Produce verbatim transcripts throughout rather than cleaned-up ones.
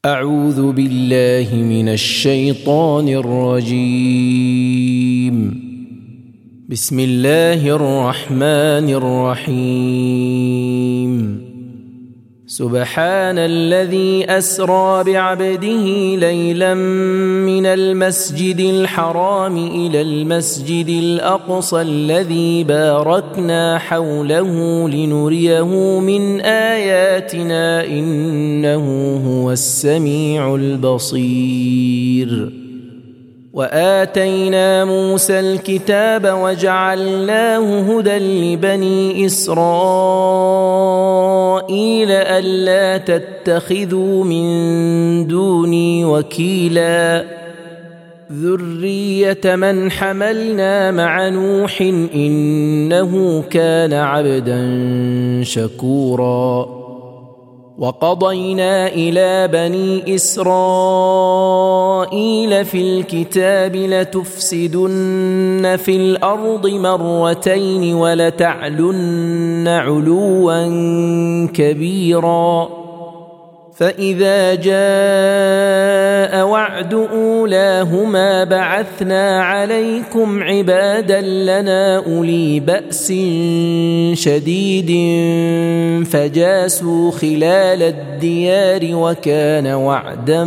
أعوذ بالله من الشيطان الرجيم. بسم الله الرحمن الرحيم. سبحان الذي أسرى بعبده ليلا من المسجد الحرام إلى المسجد الأقصى الذي باركنا حوله لنريه من آياتنا إنه هو السميع البصير. وآتينا موسى الكتاب وجعلناه هدى لبني إسرائيل ألا تتخذوا من دوني وكيلا ذرية من حملنا مع نوح إنه كان عبدا شكورا. وقضينا إلى بني إسرائيل في الكتاب لتفسدن في الأرض مرتين ولتعلن علوا كبيرا. فإذا جاء وعد أولاهما بعثنا عليكم عبادا لنا أولي بأس شديد فجاسوا خلال الديار وكان وعدا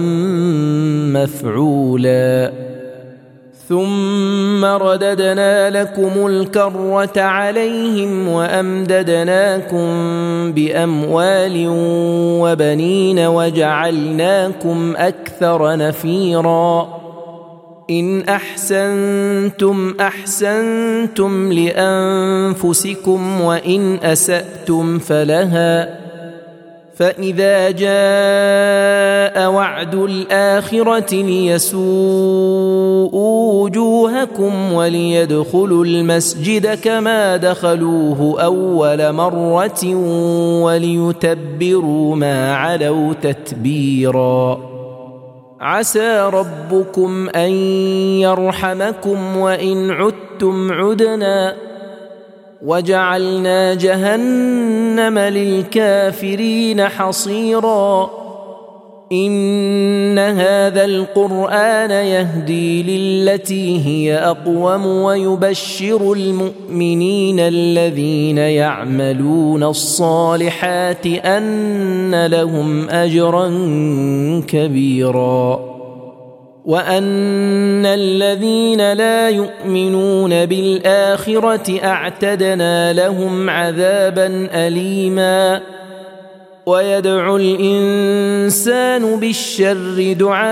مفعولا. ثم رددنا لكم الكرة عليهم وأمددناكم بأموال وبنين وجعلناكم أكثر نفيرا. إن أحسنتم أحسنتم لأنفسكم وإن أسأتم فلها. فإذا جاء وعد الآخرة ليسوءوا وجوهكم وليدخلوا المسجد كما دخلوه أول مرة وليتبروا ما علوا تتبيرا. عسى ربكم أن يرحمكم وإن عدتم عدنا وجعلنا جهنم للكافرين حصيرا. إن هذا القرآن يهدي للتي هي أقوم ويبشر المؤمنين الذين يعملون الصالحات أن لهم أجرا كبيرا. وأن الذين لا يؤمنون بالآخرة أعتدنا لهم عذابا أليما. ويدعو الإنسان بالشر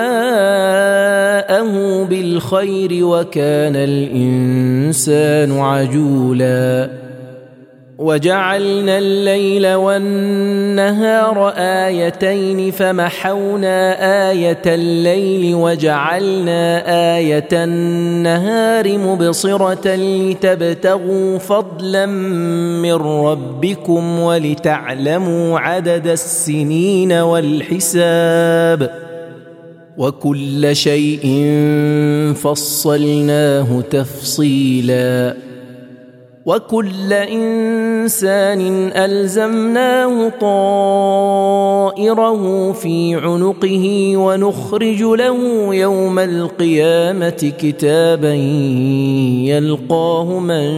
دعاءه بالخير وكان الإنسان عجولا. وجعلنا الليل والنهار آيتين فمحونا آية الليل وجعلنا آية النهار مبصرة لتبتغوا فضلا من ربكم ولتعلموا عدد السنين والحساب وكل شيء فصلناه تفصيلا. وكل إنسان ألزمناه طائره في عنقه ونخرج له يوم القيامة كتابا يلقاه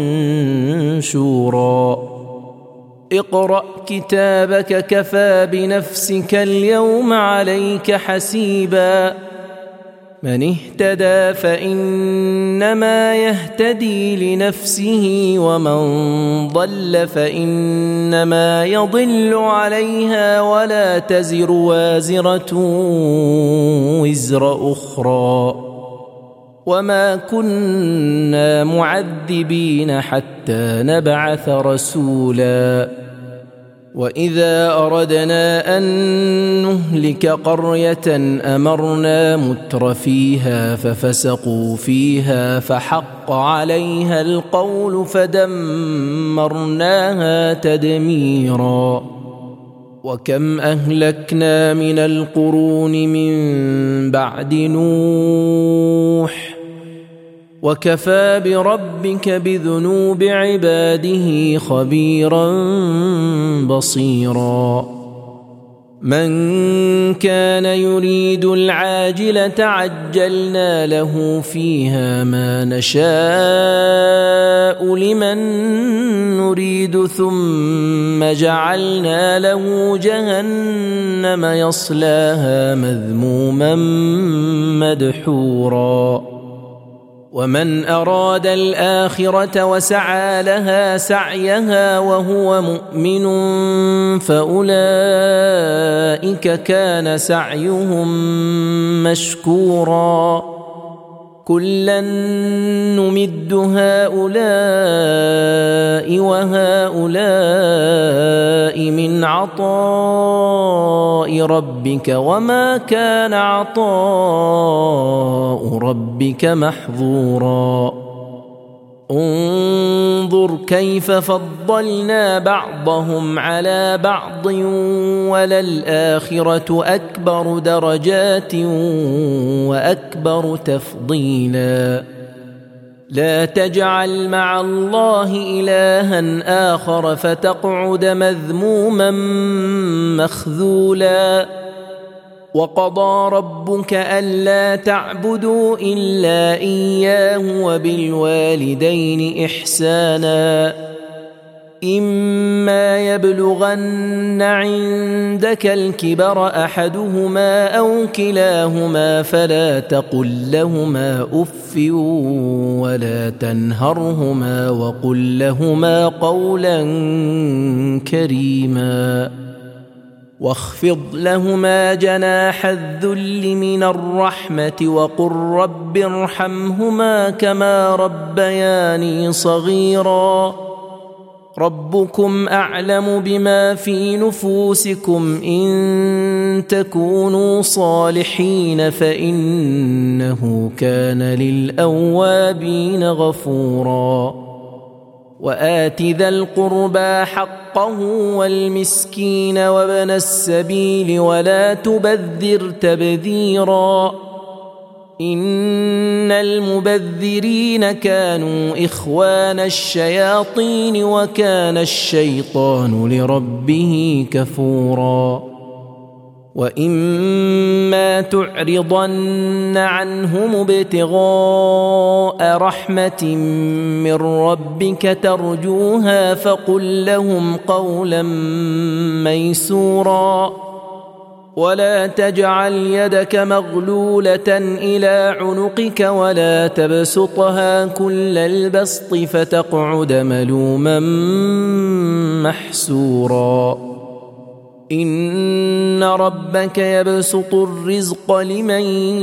منشورا. اقرأ كتابك كفى بنفسك اليوم عليك حسيبا. من اهتدى فإنما يهتدي لنفسه ومن ضل فإنما يضل عليها ولا تزر وازرة وزر أخرى. وما كنا معذبين حتى نبعث رسولا. وإذا أردنا أن نهلك قرية أمرنا متر فيها ففسقوا فيها فحق عليها القول فدمرناها تدميرا. وكم أهلكنا من القرون من بعد نوح وكفى بربك بذنوب عباده خبيرا بصيرا. من كان يريد العاجلة عجلنا له فيها ما نشاء لمن نريد ثم جعلنا له جهنم يصلاها مذموما مدحورا ومن أراد الآخرة وسعى لها سعيها وهو مؤمن فأولئك كان سعيهم مشكورا كلا نمد هؤلاء وهؤلاء من عطاء ربك وما كان عطاء ربك محظورا انظر كيف فضلنا بعضهم على بعض وللآخرة أكبر درجات وأكبر تفضيلا لا تجعل مع الله إلها آخر فتقعد مذموما مخذولا وقضى ربك ألا تعبدوا إلا إياه وبالوالدين إحسانا إما يبلغن عندك الكبر أحدهما أو كلاهما فلا تقل لهما أف ولا تنهرهما وقل لهما قولا كريما واخفض لهما جناح الذل من الرحمة وقل رب ارحمهما كما ربياني صغيرا ربكم أعلم بما في نفوسكم إن تكونوا صالحين فإنه كان للأوابين غفورا وآت ذا القربى حقه والمسكين وابن السبيل ولا تبذر تبذيرا إن المبذرين كانوا إخوان الشياطين وكان الشيطان لربه كفورا وإما تعرضن عنهم ابتغاء رحمة من ربك ترجوها فقل لهم قولا ميسورا ولا تجعل يدك مغلولة إلى عنقك ولا تبسطها كل البسط فتقعد ملوما محسورا إن ربك يبسط الرزق لمن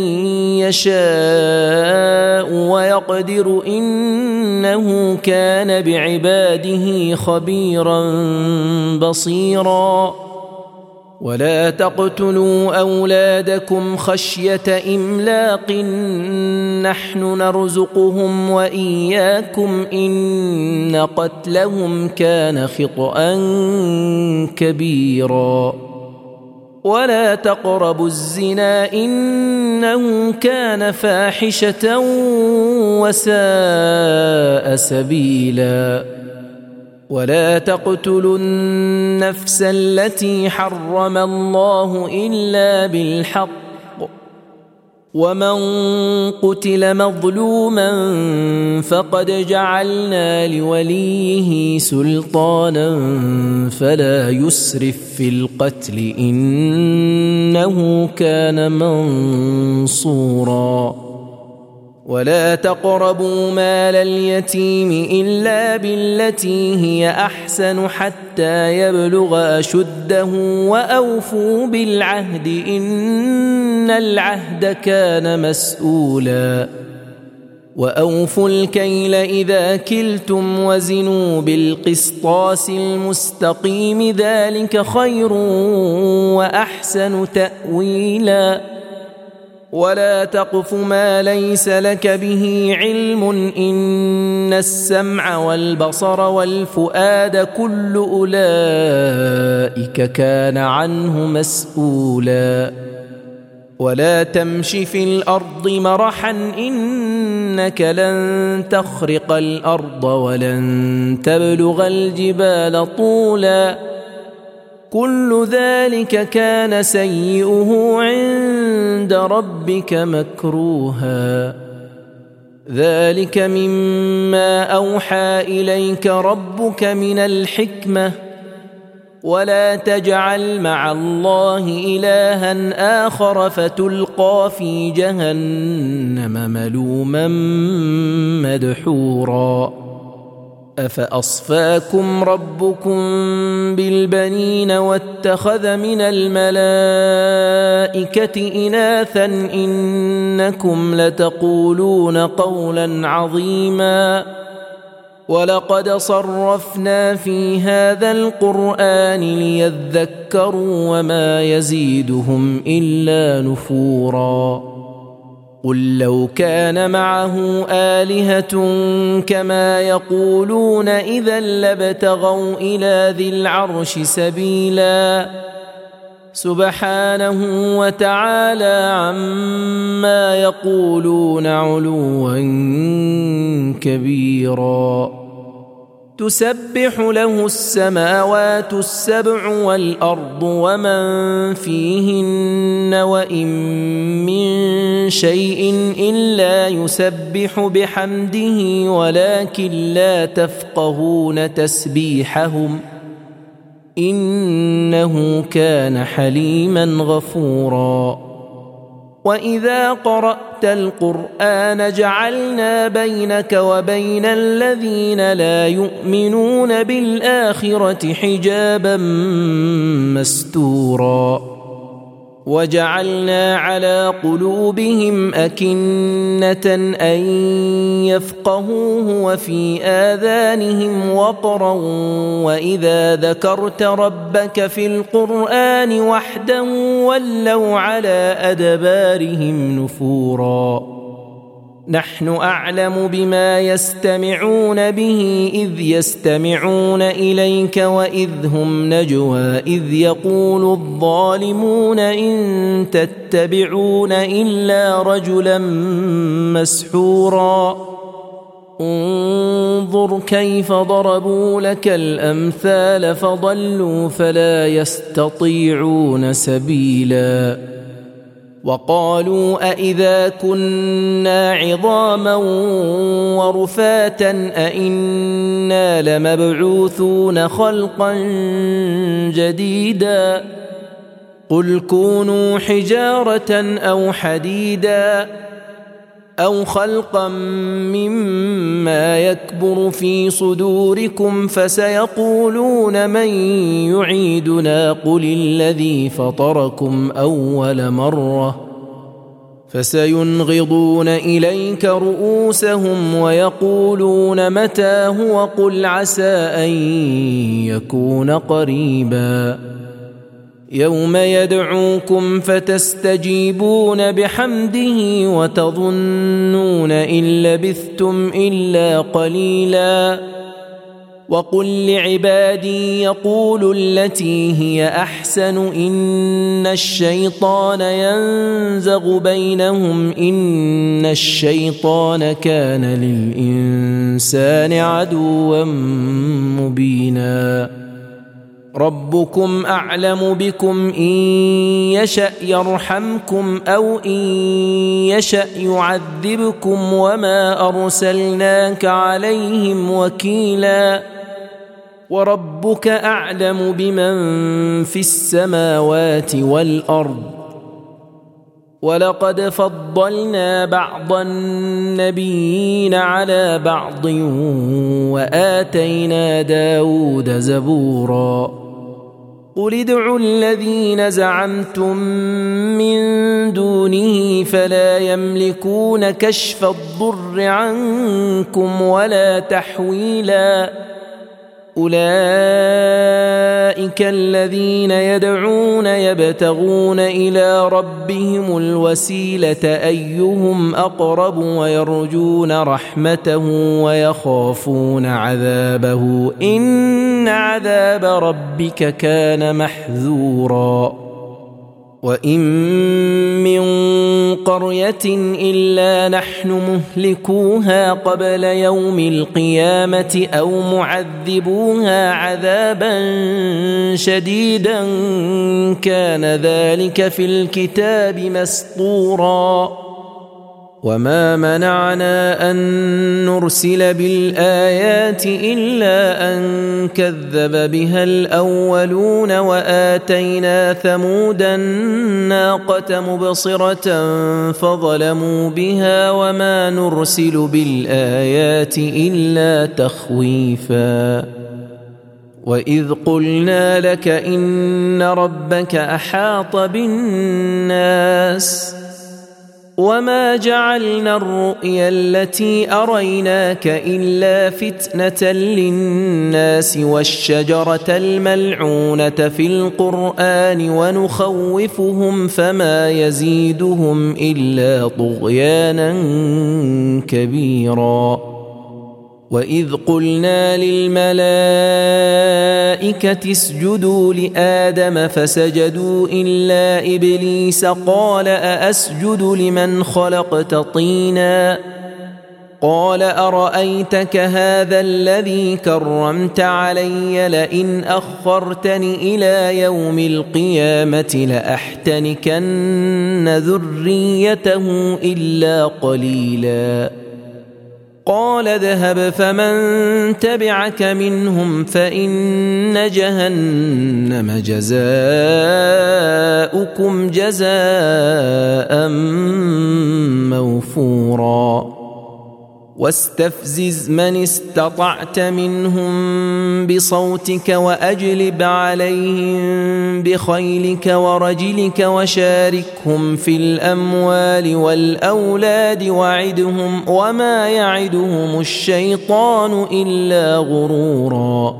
يشاء ويقدر إنه كان بعباده خبيرا بصيرا ولا تقتلوا أولادكم خشية إملاق نحن نرزقهم وإياكم إن قتلهم كان خطأ كبيرا ولا تقربوا الزنا إنه كان فاحشة وساء سبيلا ولا تقتلوا النفس التي حرم الله إلا بالحق ومن قتل مظلوما فقد جعلنا لوليه سلطانا فلا يسرف في القتل إنه كان منصورا ولا تقربوا مال اليتيم إلا بالتي هي أحسن حتى يبلغ أشده وأوفوا بالعهد إن العهد كان مسؤولا وأوفوا الكيل إذا كلتم وزنوا بالقسطاس المستقيم ذلك خير وأحسن تأويلا ولا تقف ما ليس لك به علم إن السمع والبصر والفؤاد كل أولئك كان عنه مسؤولا ولا تمش في الأرض مرحا إنك لن تخرق الأرض ولن تبلغ الجبال طولا كل ذلك كان سيئه عند ربك مكروها ذلك مما أوحى إليك ربك من الحكمة ولا تجعل مع الله إلها آخر فتلقى في جهنم ملوما مدحورا أفأصفاكم ربكم بالبنين واتخذ من الملائكة إناثا إنكم لتقولون قولا عظيما ولقد صرفنا في هذا القرآن ليذكروا وما يزيدهم إلا نفورا قل لو كان معه آلهة كما يقولون إذا لابتغوا إلى ذي العرش سبيلا سبحانه وتعالى عما يقولون علوا كبيرا تسبح له السماوات السبع والأرض ومن فيهن وإن من شيء إلا يسبح بحمده ولكن لا تفقهون تسبيحهم إنه كان حليما غفورا وإذا قرأت القرآن جعلنا بينك وبين الذين لا يؤمنون بالآخرة حجابا مستورا وجعلنا على قلوبهم أكنة أن يفقهوه وفي آذانهم وقرا وإذا ذكرت ربك في القرآن وحده ولوا على أدبارهم نفورا نحن أعلم بما يستمعون به إذ يستمعون إليك وإذ هم نجوى إذ يقول الظالمون إن تتبعون إلا رجلا مسحورا انظر كيف ضربوا لك الأمثال فضلوا فلا يستطيعون سبيلا وقالوا أإذا كنا عظاما ورفاتا أإنا لمبعوثون خلقا جديدا قل كونوا حجارة أو حديدا أو خلقا مما يكبر في صدوركم فسيقولون من يعيدنا قل الذي فطركم أول مرة فسينغضون إليك رؤوسهم ويقولون متى هو قل عسى أن يكون قريبا يوم يدعوكم فتستجيبون بحمده وتظنون إن لبثتم إلا قليلا وقل لعبادي يقولوا التي هي أحسن إن الشيطان ينزغ بينهم إن الشيطان كان للإنسان عدوا مبينا ربكم أعلم بكم إن يشأ يرحمكم أو إن يشأ يعذبكم وما أرسلناك عليهم وكيلا وربك أعلم بمن في السماوات والأرض ولقد فضلنا بعض النبيين على بعض وآتينا داود زبورا قل ادعوا الذين زعمتم من دونه فلا يملكون كشف الضر عنكم ولا تحويلا أولئك الذين يدعون يبتغون إلى ربهم الوسيلة أيهم أقرب ويرجون رحمته ويخافون عذابه إن عذاب ربك كان محذورا وإن من قرية إلا نحن مهلكوها قبل يوم القيامة أو معذبوها عذابا شديدا كان ذلك في الكتاب مسطورا وما منعنا أن نرسل بالآيات إلا أن كذب بها الأولون وآتينا ثمود الناقة مبصرة فظلموا بها وما نرسل بالآيات إلا تخويفا وإذ قلنا لك إن ربك أحاط بالناس وما جعلنا الرؤيا التي أريناك إلا فتنة للناس والشجرة الملعونة في القرآن ونخوفهم فما يزيدهم إلا طغيانا كبيرا وإذ قلنا للملائكة اسجدوا لآدم فسجدوا إلا إبليس قال أأسجد لمن خلقت طينا قال أرأيتك هذا الذي كرمت علي لئن أخرتني إلى يوم القيامة لأحتنكن ذريته إلا قليلا قال اذهب فمن تبعك منهم فإن جهنم جزاؤكم جزاء موفورا واستفزز من استطعت منهم بصوتك وأجلب عليهم بخيلك ورجلك وشاركهم في الأموال والأولاد وعدهم وما يعدهم الشيطان إلا غرورا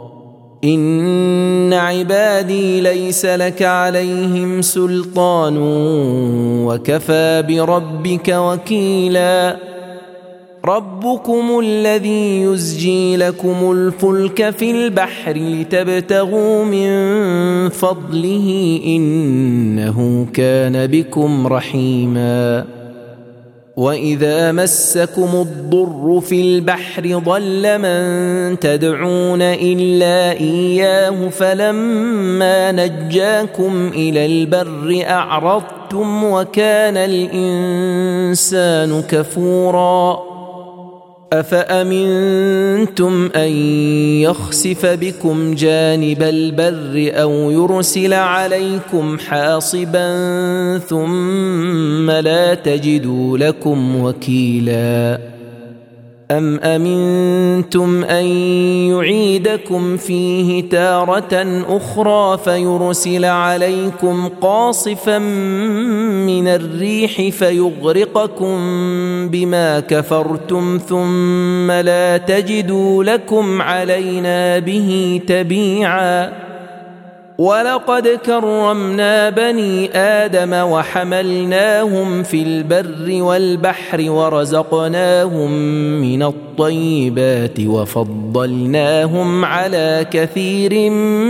إن عبادي ليس لك عليهم سلطان وكفى بربك وكيلا ربكم الذي يزجي لكم الفلك في البحر لتبتغوا من فضله إنه كان بكم رحيما وإذا مسكم الضر في البحر ضل من تدعون إلا إياه فلما نجاكم إلى البر أعرضتم وكان الإنسان كفورا أفأمنتم أن يخسف بكم جانب البر أو يرسل عليكم حاصبا ثم لا تجدوا لكم وكيلا أم أمنتم أن يعيدكم فيه تارة أخرى فيرسل عليكم قاصفا من الريح فيغرقكم بما كفرتم ثم لا تجدوا لكم علينا به تبيعا ولقد كرمنا بني آدم وحملناهم في البر والبحر ورزقناهم من الطيبات وفضلناهم على كثير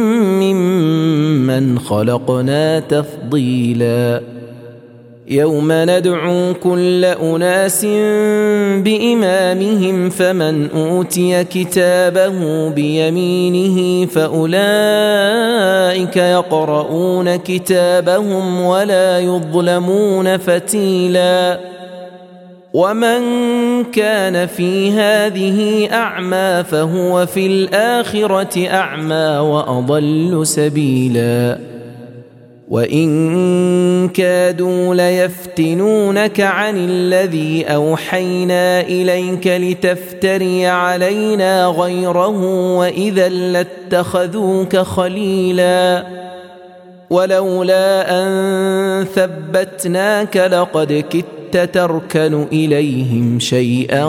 ممن خلقنا تفضيلا يوم ندعو كل أناس بإمامهم فمن أوتي كتابه بيمينه فأولئك يقرؤون كتابهم ولا يظلمون فتيلا ومن كان في هذه أعمى فهو في الآخرة أعمى وأضل سبيلا وإن كادوا ليفتنونك عن الذي أوحينا إليك لتفتري علينا غيره وإذا لاتخذوك خليلا ولولا أن ثبتناك لقد كدت تركن إليهم شيئا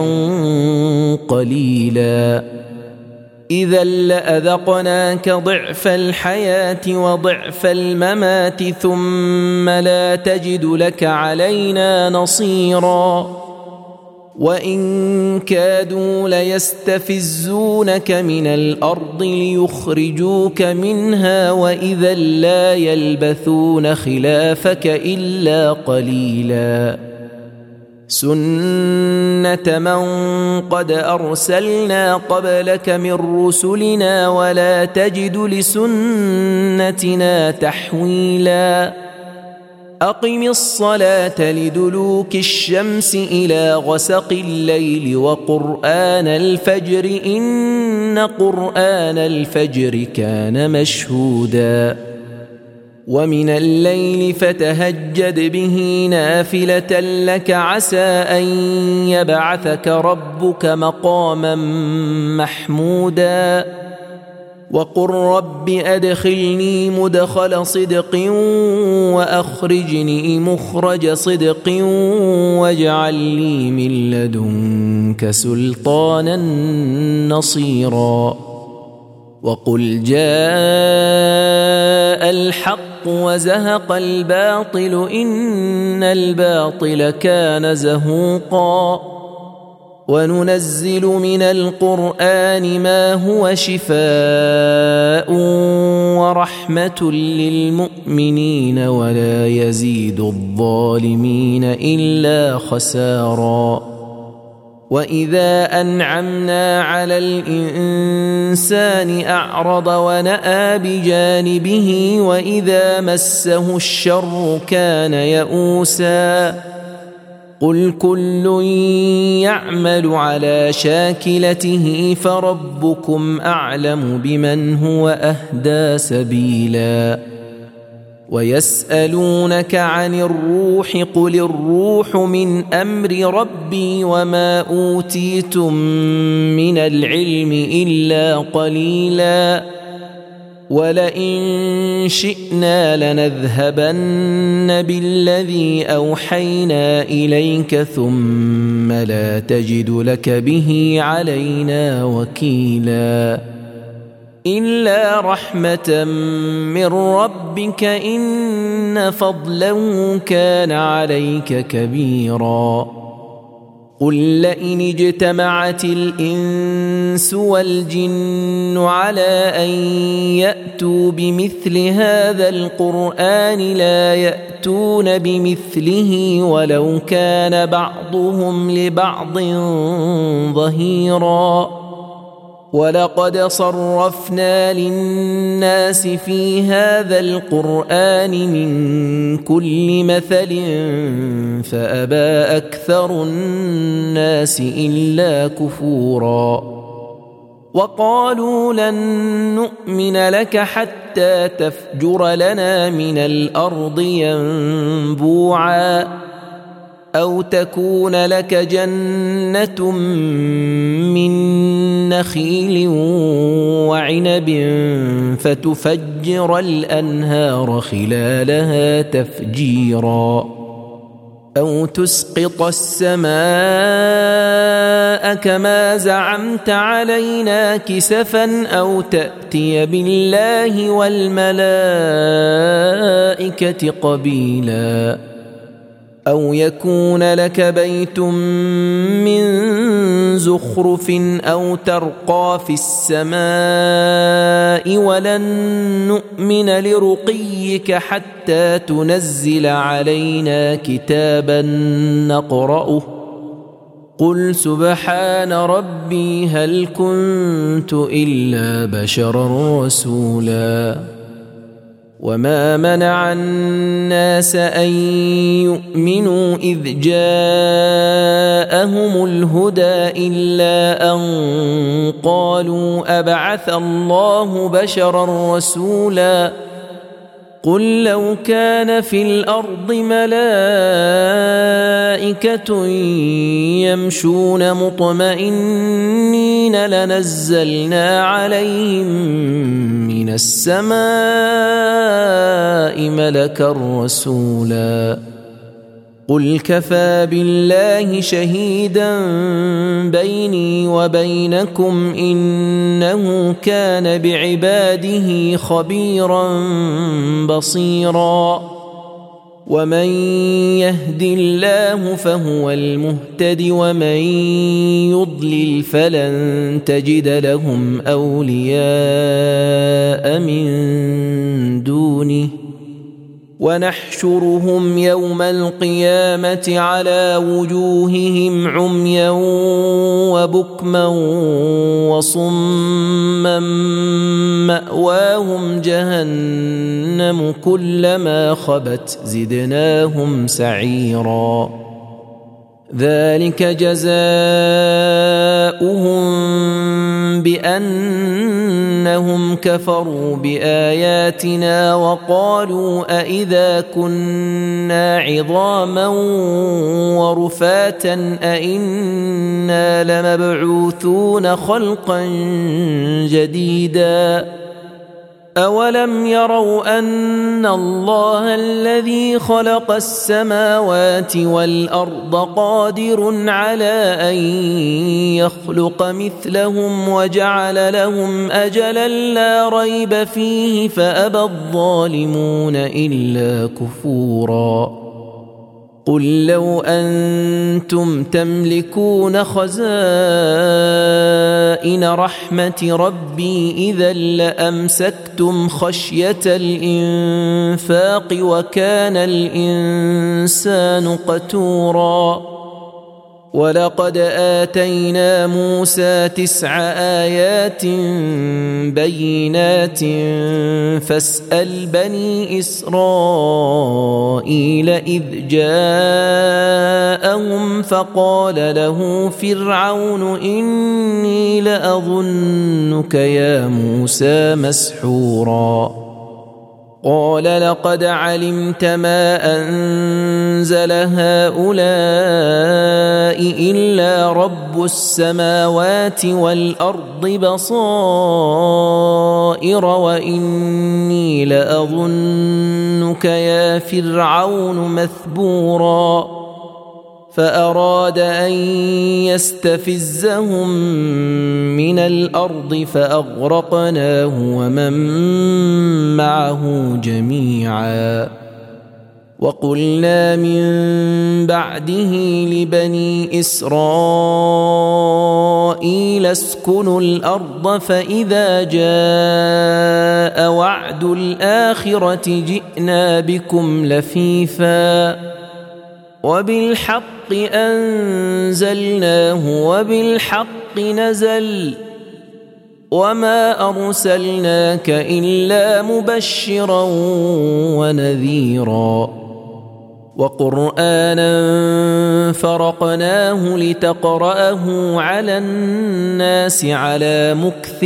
قليلا إذا لأذقناك ضعف الحياة وضعف الممات ثم لا تجد لك علينا نصيرا وإن كادوا ليستفزونك من الأرض ليخرجوك منها وإذا لا يلبثون خلافك إلا قليلا سنة من قد أرسلنا قبلك من رسلنا ولا تجد لسنتنا تحويلا أقم الصلاة لدلوك الشمس إلى غسق الليل وقرآن الفجر إن قرآن الفجر كان مشهودا ومن الليل فتهجد به نافلة لك عسى أن يبعثك ربك مقاما محمودا وقل رب أدخلني مدخل صدق وأخرجني مخرج صدق واجعل لي من لدنك سلطانا نصيرا وقل جاء الحق وزهق الباطل إن الباطل كان زهوقا وننزل من القرآن ما هو شفاء ورحمة للمؤمنين ولا يزيد الظالمين إلا خسارا وإذا أنعمنا على الإنسان أعرض ونأى بجانبه وإذا مسه الشر كان يئوسا قل كل يعمل على شاكلته فربكم أعلم بمن هو أهدى سبيلا ويسألونك عن الروح قل الروح من أمر ربي وما أوتيتم من العلم إلا قليلا ولئن شئنا لنذهبن بالذي أوحينا إليك ثم لا تجد لك به علينا وكيلا إلا رحمة من ربك إن فضله كان عليك كبيرا قل لئن اجتمعت الإنس والجن على أن يأتوا بمثل هذا القرآن لا يأتون بمثله ولو كان بعضهم لبعض ظهيرا ولقد صرفنا للناس في هذا القرآن من كل مثل فأبى أكثر الناس إلا كفورا وقالوا لن نؤمن لك حتى تفجر لنا من الأرض ينبوعا أو تكون لك جنة من نخيل وعنب فتفجر الأنهار خلالها تفجيرا أو تسقط السماء كما زعمت علينا كسفا أو تأتي بالله والملائكة قبيلا أو يكون لك بيت من زخرف أو ترقى في السماء ولن نؤمن لرقيك حتى تنزل علينا كتابا نقرأه قل سبحان ربي هل كنت إلا بشرا رسولا وما منع الناس أن يؤمنوا إذ جاءهم الهدى إلا أن قالوا أبعث الله بشرا رسولا قل لو كان في الأرض ملائكة يمشون مطمئنين لنزلنا عليهم من السماء ملكا رسولا قل كفى بالله شهيدا بيني وبينكم إنه كان بعباده خبيرا بصيرا ومن يهد الله فهو المهتد ومن يضلل فلن تجد لهم أولياء من دونه ونحشرهم يوم القيامة على وجوههم عميا وبكما وصما مأواهم جهنم كلما خبت زدناهم سعيرا ذلك جزاؤهم بأنهم كفروا بآياتنا وقالوا أئذا كنا عظاما ورفاتا أئنا لمبعوثون خلقا جديدا أولم يروا أن الله الذي خلق السماوات والأرض قادر على أن يخلق مثلهم وجعل لهم أجلا لا ريب فيه فأبى الظالمون إلا كفورا قل لو أنتم تملكون خزائن رحمة ربي إذا لأمسكتم خشية الإنفاق وكان الإنسان قتورا ولقد آتينا موسى تسع آيات بينات فاسأل بني إسرائيل إذ جاءهم فقال له فرعون إني لأظنك يا موسى مسحورا قال لقد علمت ما أنزل هؤلاء إلا رب السماوات والأرض بصائر وإني لأظنك يا فرعون مثبورا فأراد أن يستفزهم من الأرض فأغرقناه ومن معه جميعا وقلنا من بعده لبني إسرائيل اسكنوا الأرض فإذا جاء وعد الآخرة جئنا بكم لفيفا وبالحق أنزلناه وبالحق نزل وما أرسلناك إلا مبشرا ونذيرا وقرآنا فرقناه لتقرأه على الناس على مكث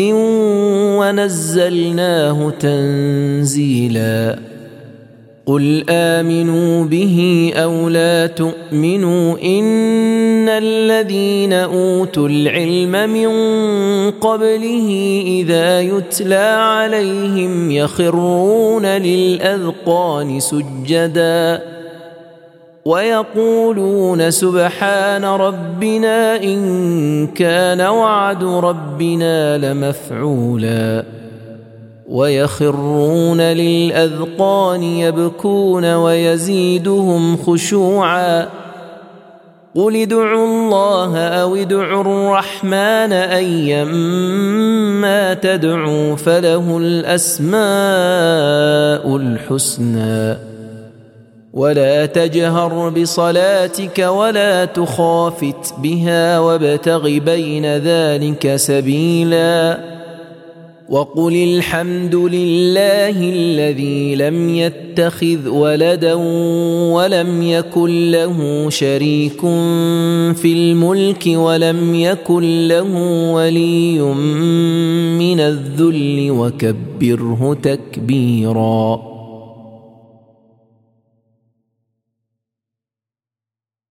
ونزلناه تنزيلا قل آمنوا به أو لا تؤمنوا إن الذين أوتوا العلم من قبله إذا يتلى عليهم يخرون للأذقان سجدا ويقولون سبحان ربنا إن كان وعد ربنا لمفعولا ويخرون للأذقان يبكون ويزيدهم خشوعا قل ادعوا الله أو ادعوا الرحمن أيما تدعوا فله الأسماء الحسنى ولا تجهر بصلاتك ولا تخافت بها وابتغ بين ذلك سبيلا وقل الحمد لله الذي لم يتخذ ولدا ولم يكن له شريك في الملك ولم يكن له ولي من الذل وكبره تكبيرا